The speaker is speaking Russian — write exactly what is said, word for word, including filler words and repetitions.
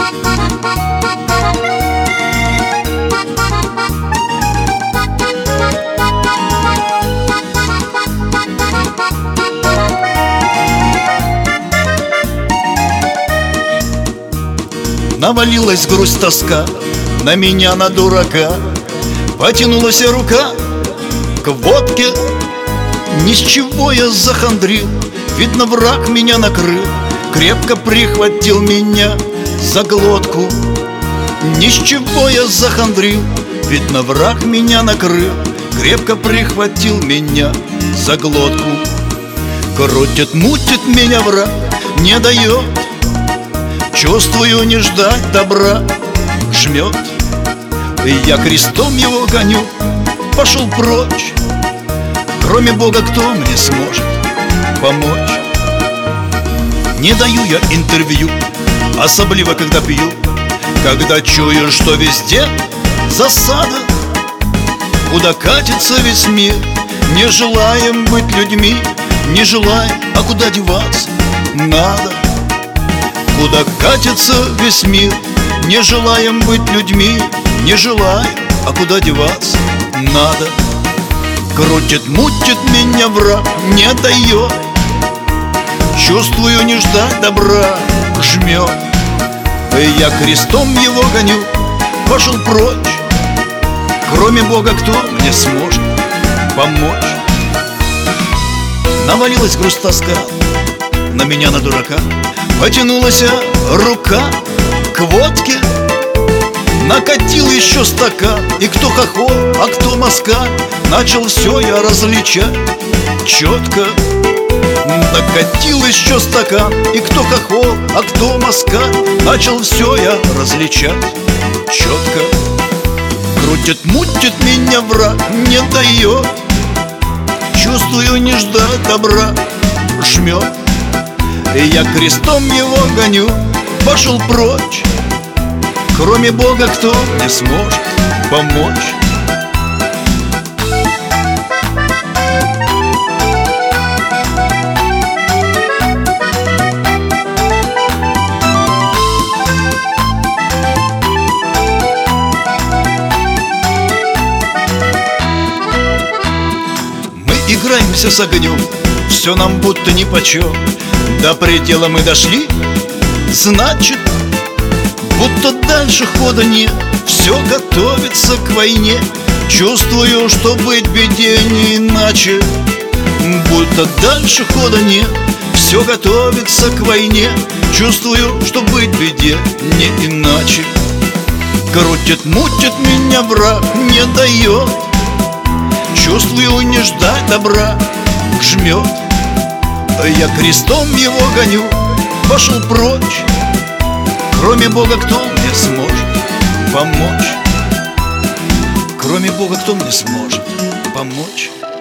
Навалилась грусть, тоска на меня, на дурака. Потянулась рука к водке. Ни с чего я захандрил, видно, враг меня накрыл, крепко прихватил меня за глотку. Ни с чего я захандрил, видно, враг меня накрыл, крепко прихватил меня за глотку. Крутит, мутит меня враг, не дает, чувствую, не ждать добра, жмет. Я крестом его гоню, пошел прочь. Кроме Бога кто мне сможет помочь? Не даю я интервью, особливо когда пью, когда чую, что везде засада, куда катится весь мир. Не желаем быть людьми, не желаем, а куда деваться надо. Куда катится весь мир, не желаем быть людьми, не желаем, а куда деваться надо. Крутит, мутит меня враг, не дает, чувствую, не ждать добра, жмет. Я крестом его гоню, пошел прочь. Кроме Бога кто мне сможет помочь? Навалилась грусть, тоска на меня, на дурака. Потянулась рука к водке. Накатил еще стакан, и кто хохол, а кто москаль, начал все я различать четко. Накатил еще стакан, и кто хохол, а кто москаль, начал все я различать четко. Крутит, мутит меня враг, не дает, чувствую, не ждать добра, жмет. Я крестом его гоню, пошел прочь. Кроме Бога кто мне сможет помочь? Мы играемся с огнем, все нам будто нипочем. До предела мы дошли, значит, будто дальше хода нет, все готовится к войне. Чувствую, что быть в беде не иначе, будто дальше хода нет, все готовится к войне. Чувствую, что быть в беде не иначе. Крутит, мутит меня враг, не дает, чувствую, не ждать добра, жмет. Я крестом его гоню, пошел прочь. Кроме Бога кто мне сможет помочь? Кроме Бога кто мне сможет помочь?